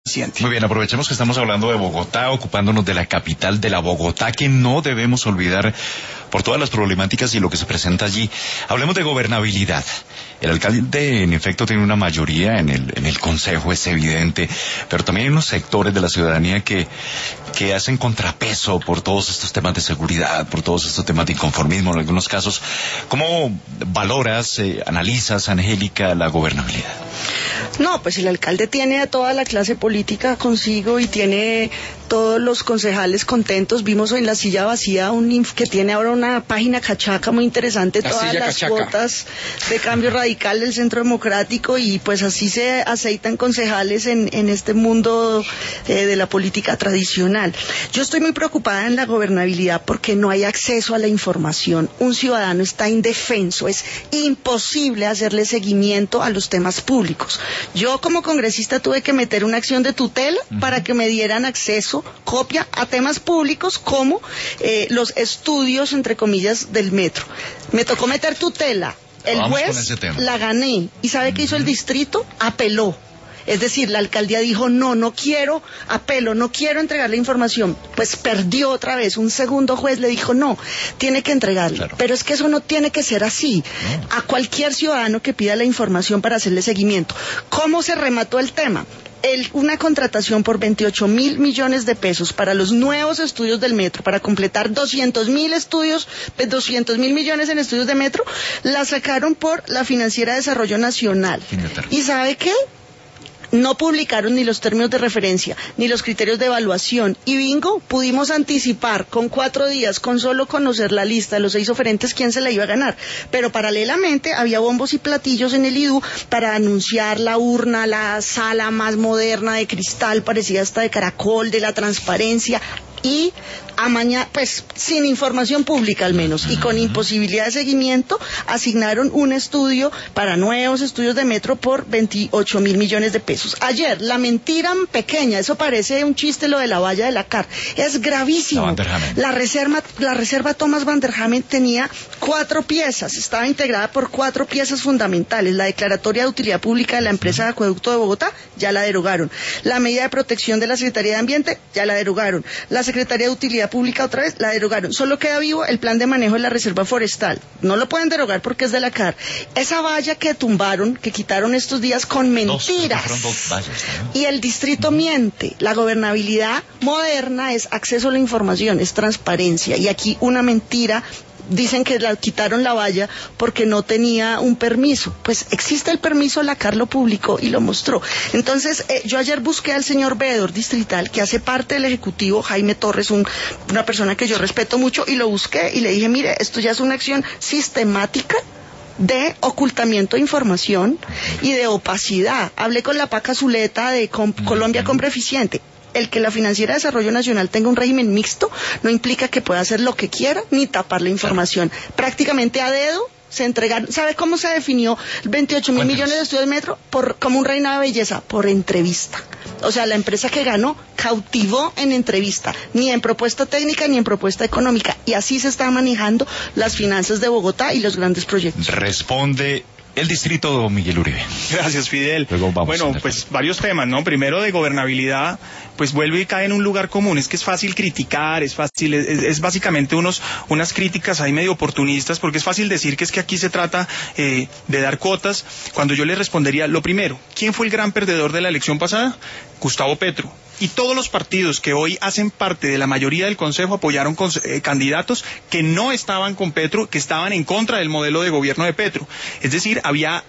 eficiente. Muy bien, aprovechemos que estamos hablando de Bogotá, ocupándonos de la capital, de la Bogotá, que no debemos olvidar por todas las problemáticas y lo que se presenta allí. Hablemos de gobernabilidad. El alcalde, en efecto, tiene una mayoría en el consejo, es evidente, pero también hay unos sectores de la ciudadanía que hacen contrapeso por todos estos temas de seguridad, por todos estos temas de inconformismo en algunos casos. ¿Cómo valoras, analizas, Angélica, la gobernabilidad? No, pues el alcalde tiene a toda la clase política consigo y tiene todos los concejales contentos. Vimos en la silla vacía que tiene ahora una página cachaca muy interesante, todas las cuotas de Cambio Radical del Centro Democrático, y pues así se aceitan concejales en este mundo de la política tradicional. Yo estoy muy preocupada en la gobernabilidad porque no hay acceso a la información. Un ciudadano está indefenso, es imposible hacerle seguimiento a los temas públicos. Yo como congresista tuve que meter una acción de tutela para que me dieran acceso, copia a temas públicos como los estudios, entre comillas, del metro. Me tocó meter tutela. El juez la gané. ¿Y sabe qué hizo el distrito? Apeló. Es decir, la alcaldía dijo, no quiero, apelo, no quiero entregar la información. Pues perdió otra vez. Un segundo juez le dijo, no, tiene que entregarla. Claro. Pero es que eso no tiene que ser así. No. A cualquier ciudadano que pida la información para hacerle seguimiento. ¿Cómo se remató el tema? Una contratación por 28.000 millones de pesos para los nuevos estudios del metro, para completar 200.000 millones en estudios de metro, la sacaron por la Financiera de Desarrollo Nacional. ¿Y sabe qué? No publicaron ni los términos de referencia, ni los criterios de evaluación. Y bingo, pudimos anticipar con 4 días, con solo conocer la lista de los 6 oferentes, quién se la iba a ganar. Pero paralelamente había bombos y platillos en el IDU para anunciar la urna, la sala más moderna de cristal, parecida hasta de caracol, de la transparencia. Y pues sin información pública al menos, y con imposibilidad de seguimiento, asignaron un estudio para nuevos estudios de metro por 28.000 millones de pesos. Ayer, la mentira pequeña, eso parece un chiste lo de la valla de la CAR, es gravísimo. La reserva Thomas Van der Hamen tenía 4 piezas, estaba integrada por 4 piezas fundamentales. La declaratoria de utilidad pública de la empresa de acueducto de Bogotá, ya la derogaron. La medida de protección de la Secretaría de Ambiente, ya la derogaron. La Secretaría de Utilidad Pública otra vez la derogaron. Solo queda vivo el plan de manejo de la reserva forestal. No lo pueden derogar porque es de la CAR. Esa valla que tumbaron, que quitaron estos días con mentiras. Dos vallas, ¿no? Y el distrito miente. La gobernabilidad moderna es acceso a la información, es transparencia. Y aquí una mentira. Dicen que quitaron la valla porque no tenía un permiso. Pues existe el permiso, la CAR lo publicó y lo mostró. Entonces, yo ayer busqué al señor veedor distrital, que hace parte del Ejecutivo, Jaime Torres, una persona que yo respeto mucho, y lo busqué y le dije, mire, esto ya es una acción sistemática de ocultamiento de información y de opacidad. Hablé con la Paca Zuleta de Colombia Compra Eficiente. El que la Financiera de Desarrollo Nacional tenga un régimen mixto no implica que pueda hacer lo que quiera ni tapar la información. Prácticamente a dedo se entregaron. ¿Sabe cómo se definió 28.000 millones de estudios de metro? Como un reinado de belleza, por entrevista. O sea, la empresa que ganó cautivó en entrevista, ni en propuesta técnica ni en propuesta económica. Y así se están manejando las finanzas de Bogotá y los grandes proyectos. Responde el distrito, Miguel Uribe. Gracias, Fidel. Bueno, pues varios temas, ¿no? Primero, de gobernabilidad, pues vuelve y cae en un lugar común. Es que es fácil criticar, es básicamente unas críticas ahí medio oportunistas, porque es fácil decir que es que aquí se trata de dar cuotas, cuando yo le respondería, lo primero, ¿quién fue el gran perdedor de la elección pasada? Gustavo Petro. Y todos los partidos que hoy hacen parte de la mayoría del Consejo apoyaron candidatos que no estaban con Petro, que estaban en contra del modelo de gobierno de Petro. Es decir,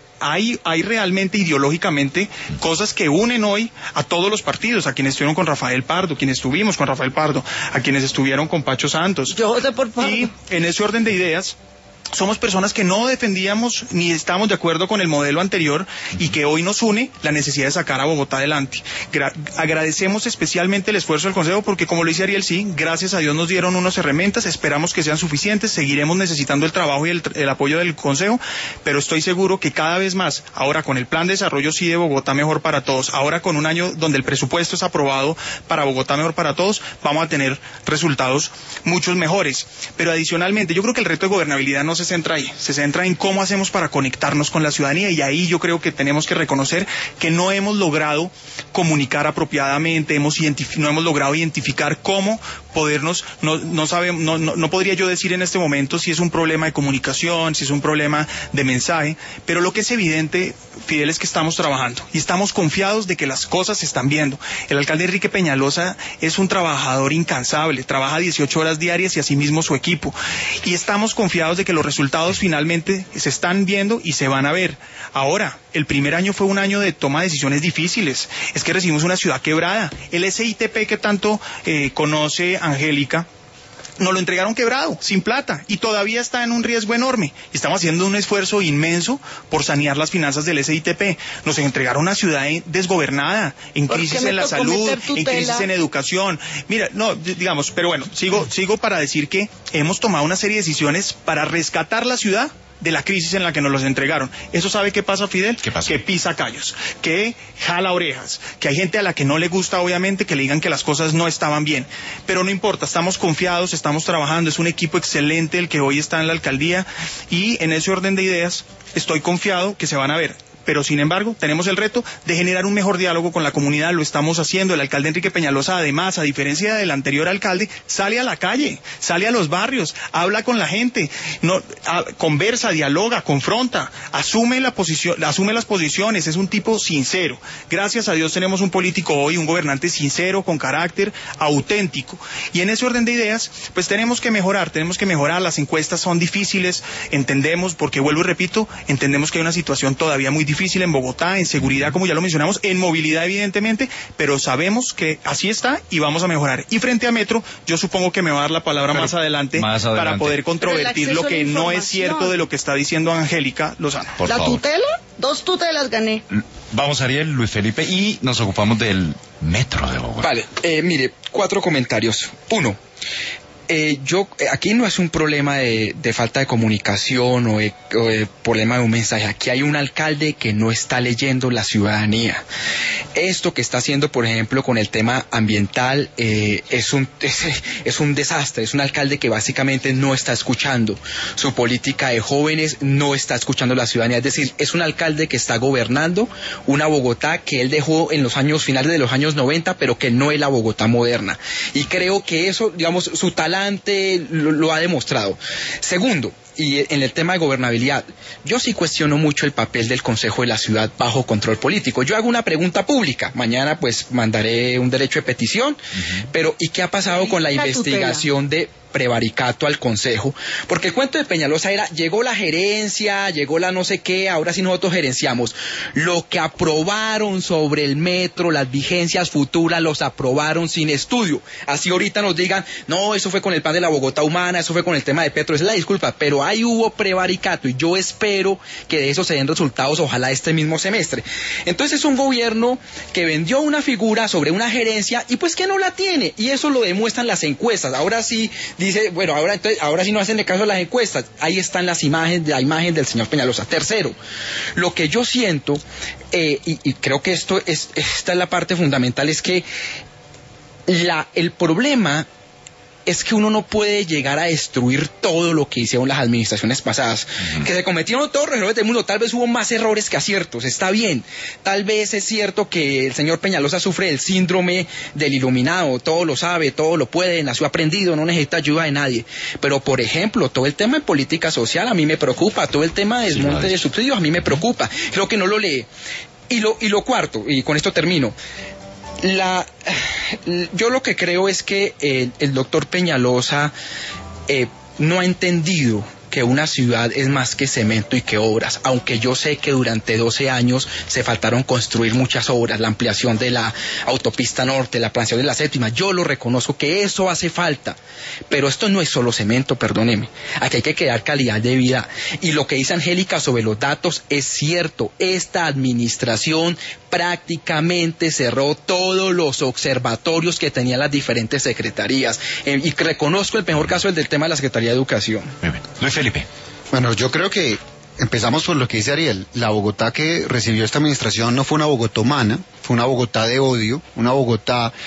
hay realmente ideológicamente cosas que unen hoy a todos los partidos, a quienes estuvieron con Rafael Pardo, quienes estuvimos con Rafael Pardo, a quienes estuvieron con Pacho Santos. Yo voté por Pardo. Y en ese orden de ideas, somos personas que no defendíamos ni estamos de acuerdo con el modelo anterior y que hoy nos une la necesidad de sacar a Bogotá adelante. Agradecemos especialmente el esfuerzo del Consejo porque, como lo dice Ariel, sí, gracias a Dios nos dieron unas herramientas, esperamos que sean suficientes, seguiremos necesitando el trabajo y el apoyo del Consejo, pero estoy seguro que cada vez más, ahora con el plan de desarrollo sí de Bogotá Mejor para Todos, ahora con un año donde el presupuesto es aprobado para Bogotá Mejor para Todos, vamos a tener resultados muchos mejores. Pero adicionalmente, yo creo que el reto de gobernabilidad no se centra ahí, se centra en cómo hacemos para conectarnos con la ciudadanía, y ahí yo creo que tenemos que reconocer que no hemos logrado comunicar apropiadamente, no hemos logrado identificar cómo podernos, no podría yo decir en este momento si es un problema de comunicación, si es un problema de mensaje, pero lo que es evidente, Fidel, es que estamos trabajando y estamos confiados de que las cosas se están viendo. El alcalde Enrique Peñalosa es un trabajador incansable, trabaja 18 horas diarias y asimismo su equipo, y estamos confiados de que los resultados finalmente se están viendo y se van a ver. Ahora, el primer año fue un año de toma de decisiones difíciles, es que recibimos una ciudad quebrada. El SITP que tanto conoce Angélica, nos lo entregaron quebrado, sin plata, y todavía está en un riesgo enorme. Estamos haciendo un esfuerzo inmenso por sanear las finanzas del SITP. Nos entregaron una ciudad desgobernada, en crisis en la salud, en crisis en educación. Mira, no, digamos, pero bueno, sigo para decir que hemos tomado una serie de decisiones para rescatar la ciudad de la crisis en la que nos los entregaron. ¿Eso sabe qué pasa, Fidel? ¿Qué pasa? Que pisa callos, que jala orejas, que hay gente a la que no le gusta, obviamente, que le digan que las cosas no estaban bien. Pero no importa, estamos confiados, estamos trabajando, es un equipo excelente el que hoy está en la alcaldía, y en ese orden de ideas estoy confiado que se van a ver. Pero sin embargo, tenemos el reto de generar un mejor diálogo con la comunidad, lo estamos haciendo. El alcalde Enrique Peñalosa, además, a diferencia del anterior alcalde, sale a la calle, sale a los barrios, habla con la gente, conversa, dialoga, confronta, asume las posiciones, es un tipo sincero. Gracias a Dios tenemos un político hoy, un gobernante sincero, con carácter, auténtico. Y en ese orden de ideas, pues tenemos que mejorar, las encuestas son difíciles, entendemos, porque vuelvo y repito, entendemos que hay una situación todavía muy difícil en Bogotá, en seguridad, como ya lo mencionamos, en movilidad evidentemente, pero sabemos que así está y vamos a memorar. Y frente a Metro, yo supongo que me va a dar la palabra más adelante para poder controvertir lo que no es cierto de lo que está diciendo Angélica Lozano. Por favor. ¿Tutela? 2 tutelas gané. Vamos, Ariel, Luis Felipe, y nos ocupamos del Metro de Bogotá. Vale, mire, 4 comentarios. 1. Aquí no es un problema de falta de comunicación o de problema de un mensaje. Aquí hay un alcalde que no está leyendo la ciudadanía. Esto que está haciendo, por ejemplo, con el tema ambiental, es un desastre. Es un alcalde que básicamente no está escuchando. Su política de jóvenes no está escuchando la ciudadanía. Es decir, es un alcalde que está gobernando una Bogotá que él dejó en los finales de los años 90, pero que no es la Bogotá moderna. Y creo que eso, digamos, su talante lo ha demostrado. Segundo, y en el tema de gobernabilidad, yo sí cuestiono mucho el papel del Consejo de la Ciudad bajo control político. Yo hago una pregunta pública, mañana pues mandaré un derecho de petición, pero ¿y qué ha pasado con la investigación de prevaricato al Consejo? Porque el cuento de Peñalosa era, llegó la gerencia, llegó la no sé qué, ahora sí nosotros gerenciamos. Lo que aprobaron sobre el metro, las vigencias futuras, los aprobaron sin estudio. Así ahorita nos digan, no, eso fue con el plan de la Bogotá humana, eso fue con el tema de Petro, esa es la disculpa, pero ahí hubo prevaricato y yo espero que de eso se den resultados, ojalá este mismo semestre. Entonces es un gobierno que vendió una figura sobre una gerencia y pues que no la tiene, y eso lo demuestran las encuestas. Ahora sí dice, bueno, ahora sí no hacen caso a las encuestas. Ahí están las imágenes, la imagen del señor Peñalosa. Tercero, lo que yo siento, y creo que esta es la parte fundamental, es que el problema es que uno no puede llegar a destruir todo lo que hicieron las administraciones pasadas. Que se cometieron todos los errores del mundo, tal vez hubo más errores que aciertos, está bien. Tal vez es cierto que el señor Peñalosa sufre del síndrome del iluminado, todo lo sabe, todo lo puede, nació aprendido, no necesita ayuda de nadie. Pero, por ejemplo, todo el tema de política social a mí me preocupa, todo el tema de desmonte de subsidios a mí me preocupa. Creo que no lo lee. Y lo cuarto, y con esto termino, yo lo que creo es que el doctor Peñalosa no ha entendido que una ciudad es más que cemento y que obras, aunque yo sé que durante 12 años se faltaron construir muchas obras, la ampliación de la autopista norte, la ampliación de la séptima, yo lo reconozco que eso hace falta, pero esto no es solo cemento, perdóneme, aquí hay que crear calidad de vida, y lo que dice Angélica sobre los datos es cierto, esta administración prácticamente cerró todos los observatorios que tenían las diferentes secretarías, y reconozco el mejor caso, el del tema de la Secretaría de Educación. Muy bien. Luis Felipe. Bueno, yo creo que empezamos por lo que dice Ariel. La Bogotá que recibió esta administración no fue una Bogotá humana, fue una Bogotá de odio, una Bogotá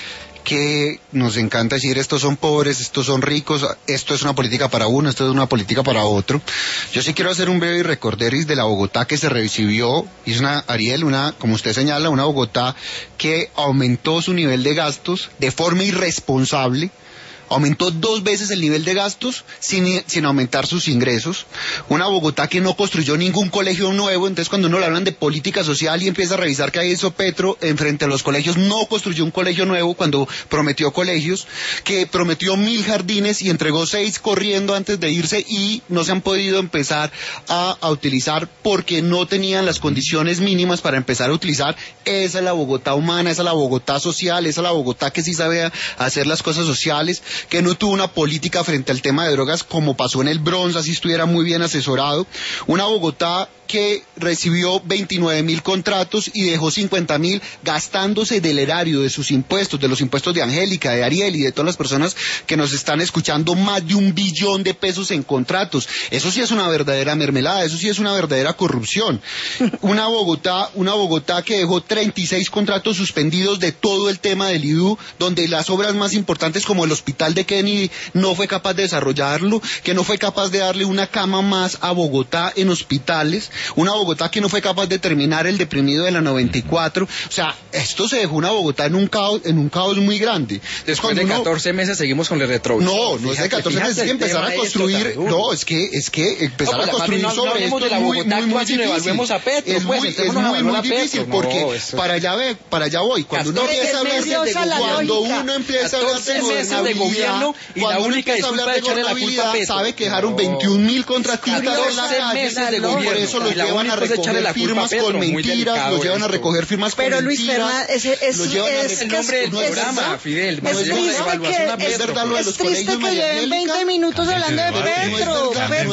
que nos encanta decir estos son pobres, estos son ricos, esto es una política para uno, esto es una política para otro. Yo sí quiero hacer un breve recorderis de la Bogotá que se recibió, y es como usted señala, una Bogotá que aumentó su nivel de gastos de forma irresponsable. Aumentó 2 veces el nivel de gastos sin aumentar sus ingresos. Una Bogotá que no construyó ningún colegio nuevo. Entonces cuando uno le hablan de política social y empieza a revisar que hizo Petro frente a los colegios, no construyó un colegio nuevo cuando prometió colegios, que prometió 1.000 jardines y entregó 6 corriendo antes de irse, y no se han podido empezar a utilizar porque no tenían las condiciones mínimas para empezar a utilizar. Esa es la Bogotá humana, esa es la Bogotá social, esa es la Bogotá que sí sabe hacer las cosas sociales, que no tuvo una política frente al tema de drogas como pasó en el Bronx, así estuviera muy bien asesorado. Una Bogotá que recibió 29.000 contratos y dejó 50.000 gastándose del erario, de sus impuestos, de los impuestos de Angélica, de Ariel y de todas las personas que nos están escuchando, más de 1 billón de pesos en contratos. Eso sí es una verdadera mermelada, eso sí es una verdadera corrupción. Una Bogotá que dejó 36 contratos suspendidos de todo el tema del IDU, donde las obras más importantes como el hospital de Kennedy no fue capaz de desarrollarlo, que no fue capaz de darle una cama más a Bogotá en hospitales. Una Bogotá que no fue capaz de terminar el deprimido de la 94. O sea, esto se dejó una Bogotá en un caos muy grande. Después de 14 meses seguimos con el retrovisor. No es de 14 meses, es que empezar a construir. No, es que empezar a construir sobre esto es muy difícil. Es muy difícil porque para allá voy. Cuando uno empieza a hablar de gobierno y la única disculpa de echarle la culpa a Petro, sabe que dejaron 21.000 contratistas en la calle. Por eso los llevan a recoger firmas con mentiras, los llevan a recoger firmas con mentiras. Pero Luis Fernando, es el nombre del programa, Fidel. Es verdad lo de los colegios. Es triste que lleven 20 minutos hablando de Petro.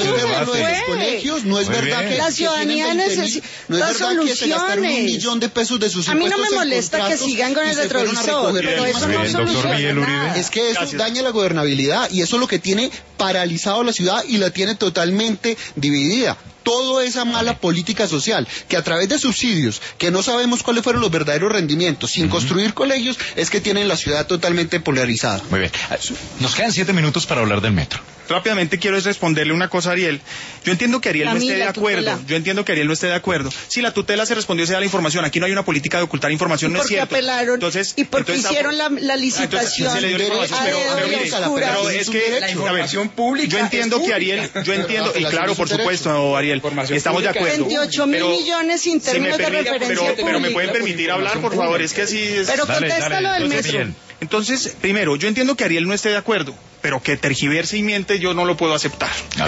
No es verdad que la ciudadanía necesita soluciones. $1 millón de pesos de sus impuestos. A mí no me molesta que sigan con el retrovisor, pero eso no soluciona nada. Es que eso daña la gobernabilidad y eso es lo que tiene paralizado la ciudad y la tiene totalmente dividida. Toda esa mala política social, que a través de subsidios, que no sabemos cuáles fueron los verdaderos rendimientos, sin construir colegios, es que tienen la ciudad totalmente polarizada. Muy bien. Nos quedan 7 minutos para hablar del metro. Rápidamente quiero responderle una cosa a Ariel. Yo entiendo que Ariel no esté de acuerdo. Si la tutela se respondió, se da la información. Aquí no hay una política de ocultar información, no es cierto. Apelaron, y porque hicieron la licitación. Se le dio la información, pero es que la información pública. Yo entiendo que Ariel, y claro, por supuesto, Ariel, estamos de acuerdo. 28.000 millones sin términos de referencia. Pero me pueden permitir hablar, por favor, es que así es. Pero contéstalo del metro. Entonces, primero, yo entiendo que Ariel no esté de acuerdo, pero que tergiverse y miente yo no lo puedo aceptar.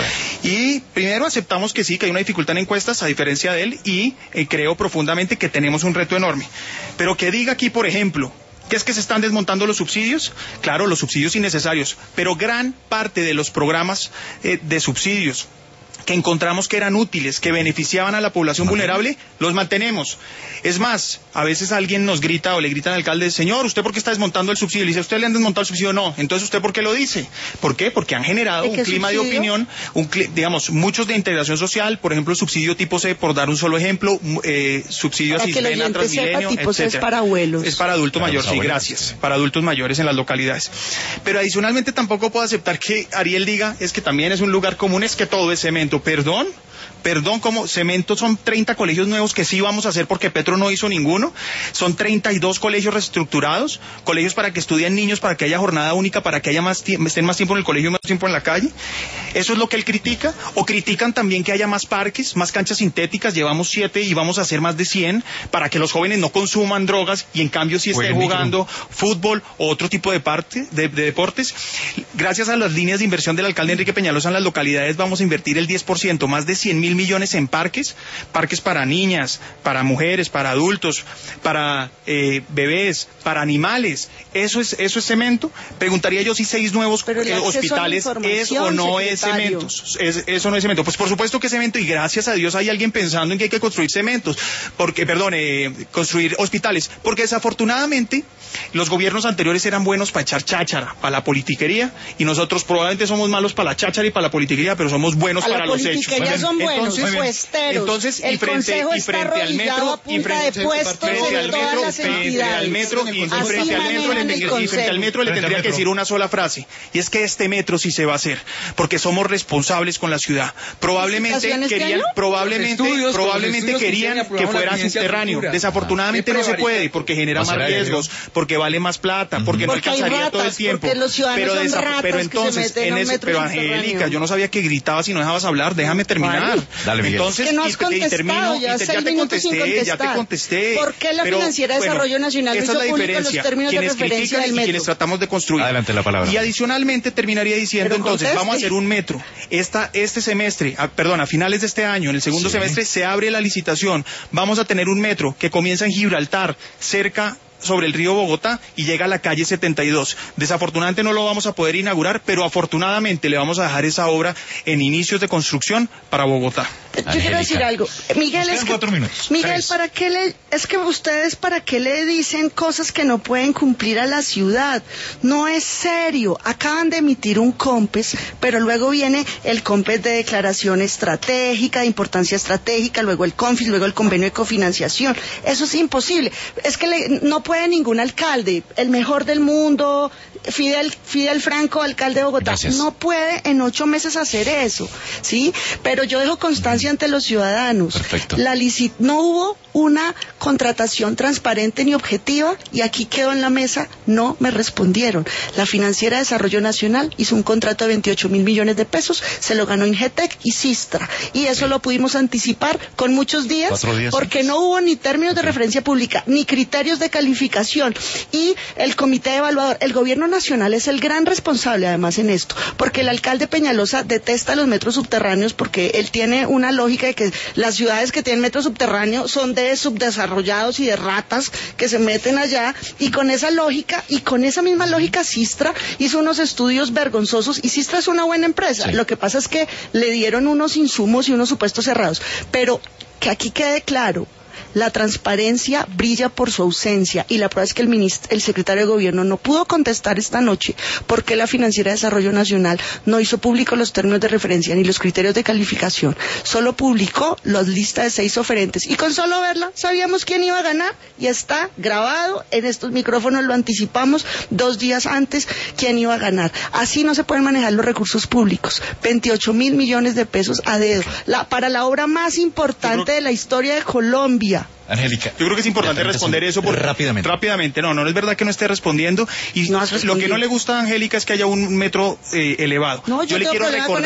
Y primero aceptamos que sí, que hay una dificultad en encuestas a diferencia de él, y creo profundamente que tenemos un reto enorme. Pero que diga aquí, por ejemplo, ¿qué es que se están desmontando los subsidios? Claro, los subsidios innecesarios, pero gran parte de los programas de subsidios que encontramos que eran útiles, que beneficiaban a la población vulnerable, los mantenemos. Es más, a veces alguien nos grita o le grita al alcalde, señor, ¿usted por qué está desmontando el subsidio? Le dice, ¿usted le han desmontado el subsidio? No. Entonces, ¿usted por qué lo dice? ¿Por qué? Porque han generado un clima de opinión, digamos, muchos de integración social, por ejemplo, subsidio tipo C, por dar un solo ejemplo, subsidio a Cisbena, Transmilenio, etcétera. Es para abuelos. Es para adultos mayores, sí, gracias. Para adultos mayores en las localidades. Pero adicionalmente tampoco puedo aceptar que Ariel diga, es que también es un lugar común, es que todo es cemento. Perdón, como cemento son 30 colegios nuevos que sí vamos a hacer porque Petro no hizo ninguno, son 32 colegios reestructurados, colegios para que estudien niños, para que haya jornada única, para que haya estén más tiempo en el colegio y más tiempo en la calle. ¿Eso es lo que él critica? ¿O critican también que haya más parques, más canchas sintéticas? Llevamos 7 y vamos a hacer más de 100 para que los jóvenes no consuman drogas y en cambio sí estén jugando fútbol o otro tipo de deportes. Gracias a las líneas de inversión del alcalde Enrique Peñalosa en las localidades vamos a invertir el 10%, más de 100.000 millones en parques para niñas, para mujeres, para adultos, para bebés, para animales. ¿Eso es cemento? Preguntaría yo si 6 nuevos hospitales es o no es cemento. Eso no es cemento. Pues por supuesto que es cemento y gracias a Dios hay alguien pensando en que hay que construir construir hospitales. Porque desafortunadamente los gobiernos anteriores eran buenos para echar cháchara, para la politiquería, y nosotros probablemente somos malos para la cháchara y para la politiquería, pero somos buenos para los hechos. Ya son buenos. Entonces, y frente al metro, y frente al metro le tendría que decir una sola frase, y es que este metro sí se va a hacer, porque somos responsables con la ciudad. Probablemente querían que fuera subterráneo. Desafortunadamente no se puede, porque genera más riesgos, porque vale más plata, porque no alcanzaría todo el tiempo. Pero Angélica, yo no sabía que gritabas y no dejabas hablar, déjame terminar. Dale, Miguel. Entonces, que no has contestado, ya te contesté. ¿Por qué la Financiera de Desarrollo Nacional hizo público los términos de referencia del metro? Quienes tratamos de construir. Adelante la palabra. Y adicionalmente terminaría diciendo, entonces, vamos a hacer un metro. Este semestre, a finales de este año, en el segundo semestre, se abre la licitación. Vamos a tener un metro que comienza en Gibraltar, cerca sobre el río Bogotá, y llega a la calle 72. Desafortunadamente no lo vamos a poder inaugurar, pero afortunadamente le vamos a dejar esa obra en inicios de construcción para Bogotá. Yo quiero decir algo. Miguel, es que 4 minutos. Miguel, ¿para qué le dicen cosas que no pueden cumplir a la ciudad? No es serio. Acaban de emitir un COMPES, pero luego viene el COMPES de declaración estratégica, de importancia estratégica, luego el CONFIS, luego el convenio de cofinanciación. Eso es imposible. Es que no puede ningún alcalde, el mejor del mundo, Fidel Franco, alcalde de Bogotá, Gracias. No puede en 8 meses hacer eso, ¿sí? Pero yo dejo constancia ante los ciudadanos. Perfecto. No hubo una contratación transparente ni objetiva, y aquí quedó en la mesa, no me respondieron. La Financiera de Desarrollo Nacional hizo un contrato de 28 mil millones de pesos, se lo ganó Ingetec y Sistra, y eso lo pudimos anticipar con muchos días, 4 días porque antes. no hubo ni términos de referencia pública, ni criterios de calificación, y el comité evaluador, el gobierno nacional es el gran responsable además en esto, porque el alcalde Peñalosa detesta los metros subterráneos, porque él tiene una lógica de que las ciudades que tienen metro subterráneo son de subdesarrollados y de ratas que se meten allá, y con esa misma lógica Sistra hizo unos estudios vergonzosos, y Sistra es una buena empresa, sí. Lo que pasa es que le dieron unos insumos y unos supuestos cerrados, pero que aquí quede claro, la transparencia brilla por su ausencia, y la prueba es que el secretario de Gobierno no pudo contestar esta noche porque la Financiera de Desarrollo Nacional no hizo público los términos de referencia ni los criterios de calificación, solo publicó las listas de 6 oferentes, y con solo verla sabíamos quién iba a ganar, y está grabado en estos micrófonos, lo anticipamos 2 días antes quién iba a ganar. Así no se pueden manejar los recursos públicos, 28 mil millones de pesos a dedo, para la obra más importante de la historia de Colombia. Angélica, yo creo que es importante responder eso rápidamente. No es verdad que no esté respondiendo, y lo que no le gusta a Angélica es que haya un metro elevado. No, yo le quiero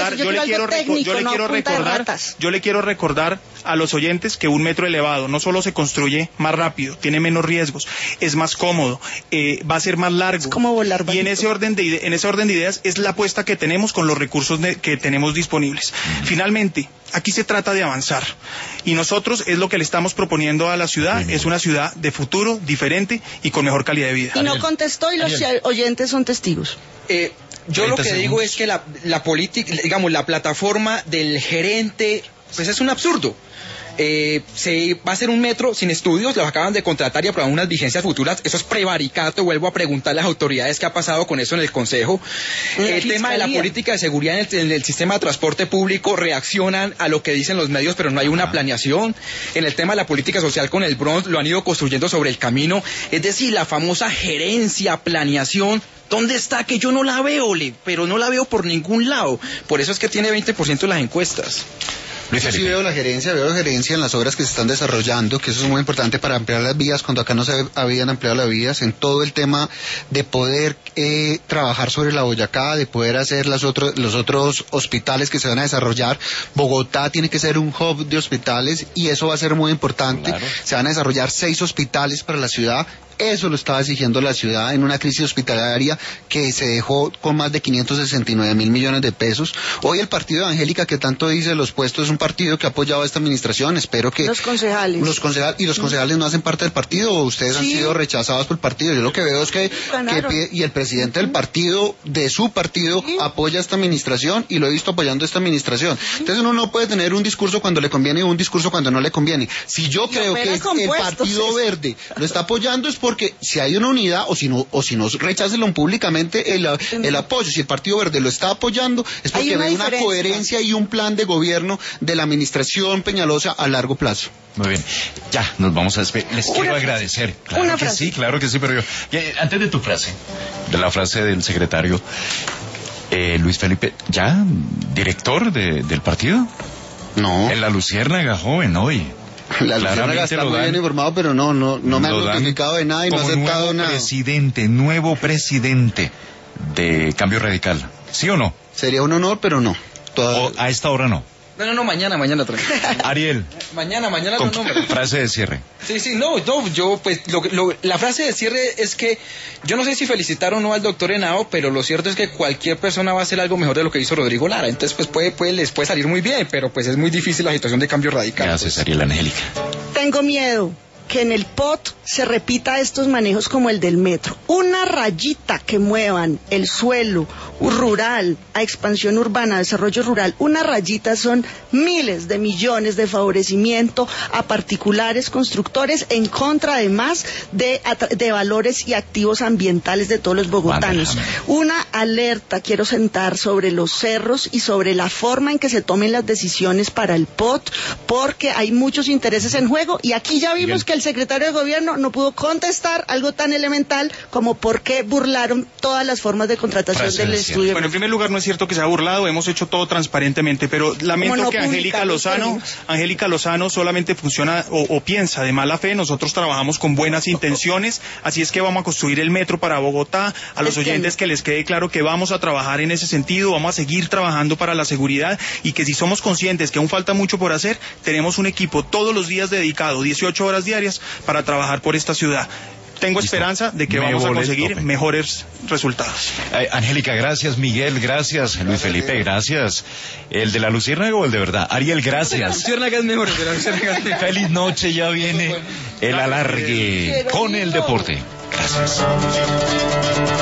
recordar a los oyentes que un metro elevado no solo se construye más rápido, tiene menos riesgos, es más cómodo, va a ser más largo. Es como volar bajito. Y en ese orden de ideas es la apuesta que tenemos con los recursos que tenemos disponibles. Finalmente, aquí se trata de avanzar, y nosotros es lo que le estamos proponiendo a la ciudad, es una ciudad de futuro, diferente y con mejor calidad de vida. Y no contestó, y los oyentes son testigos. Yo lo que digo es que la política, digamos, la plataforma del gerente, pues es un absurdo. Se va a hacer un metro sin estudios, los acaban de contratar y aprobar unas vigencias futuras, eso es prevaricato. Vuelvo a preguntar a las autoridades qué ha pasado con eso en el Consejo. El tema de la política de seguridad en el sistema de transporte público, reaccionan a lo que dicen los medios, pero no hay una planeación. En el tema de la política social con el Bronx, lo han ido construyendo sobre el camino, es decir, la famosa gerencia, planeación, ¿dónde está? Que yo no la veo, pero no la veo por ningún lado. Por eso es que tiene 20% en las encuestas. Yo sí veo gerencia en las obras que se están desarrollando, que eso es muy importante para ampliar las vías, cuando acá no se habían ampliado las vías, en todo el tema de poder trabajar sobre la Boyacá, de poder hacer los otros hospitales que se van a desarrollar. Bogotá tiene que ser un hub de hospitales, y eso va a ser muy importante. Claro. Se van a desarrollar 6 hospitales para la ciudad. Eso lo estaba exigiendo la ciudad en una crisis hospitalaria que se dejó con más de 569 mil millones de pesos. Hoy el partido de Angélica, que tanto dice los puestos, es un partido que ha apoyado a esta administración. Espero que los concejales no hacen parte del partido, o ustedes han sido rechazados por el partido. Yo lo que veo es que y el presidente del partido, de su partido, apoya a esta administración, y lo he visto apoyando a esta administración. Entonces uno no puede tener un discurso cuando le conviene y un discurso cuando no le conviene. Si yo creo que el Partido Verde lo está apoyando, es porque si hay una unidad, o si no rechácenlo públicamente el apoyo. Si el Partido Verde lo está apoyando, es porque ve una coherencia y un plan de gobierno de la administración Peñalosa a largo plazo. Muy bien, ya nos vamos a despedir. Les quiero agradecer. Claro que sí, pero antes de tu frase, de la frase del secretario Luis Felipe, ¿ya director del partido? No. En la Luciérnaga, joven, hoy. La Luciérnaga está muy bien informado, pero no me han notificado de nada y no ha aceptado nada. Nuevo presidente de Cambio Radical, ¿sí o no? Sería un honor, pero no. O a esta hora no. No, mañana, tranquilo. Ariel. Mañana con frase de cierre. Sí, yo pues la frase de cierre es que yo no sé si felicitar o no al doctor Henao, pero lo cierto es que cualquier persona va a hacer algo mejor de lo que hizo Rodrigo Lara, entonces pues les puede salir muy bien, pero pues es muy difícil la situación de Cambio Radical. Gracias, Ariel. Angélica. Tengo miedo que en el POT se repita estos manejos como el del metro. Una rayita que muevan el suelo rural a expansión urbana, desarrollo rural, una rayita son miles de millones de favorecimiento a particulares constructores en contra además de valores y activos ambientales de todos los bogotanos. Una alerta quiero sentar sobre los cerros y sobre la forma en que se tomen las decisiones para el POT, porque hay muchos intereses en juego y aquí ya vimos que el secretario de gobierno no pudo contestar algo tan elemental como por qué burlaron todas las formas de contratación del estudio. Bueno, en primer lugar no es cierto que se ha burlado, hemos hecho todo transparentemente, pero lamento que Angélica Lozano solamente funciona o piensa de mala fe. Nosotros trabajamos con buenas intenciones, así es que vamos a construir el metro para Bogotá. A los oyentes que les quede claro que vamos a trabajar en ese sentido, vamos a seguir trabajando para la seguridad y que si somos conscientes que aún falta mucho por hacer, tenemos un equipo todos los días dedicado, 18 horas diarias, para trabajar por esta ciudad. Tengo esperanza de que vamos a conseguir mejores resultados. Angélica, gracias. Miguel, gracias. Luis Felipe, gracias. ¿El de la Luciérnaga o el de verdad? Ariel, gracias. La Luciérnaga es mejor. Feliz noche, ya viene el alargue con el deporte. Gracias.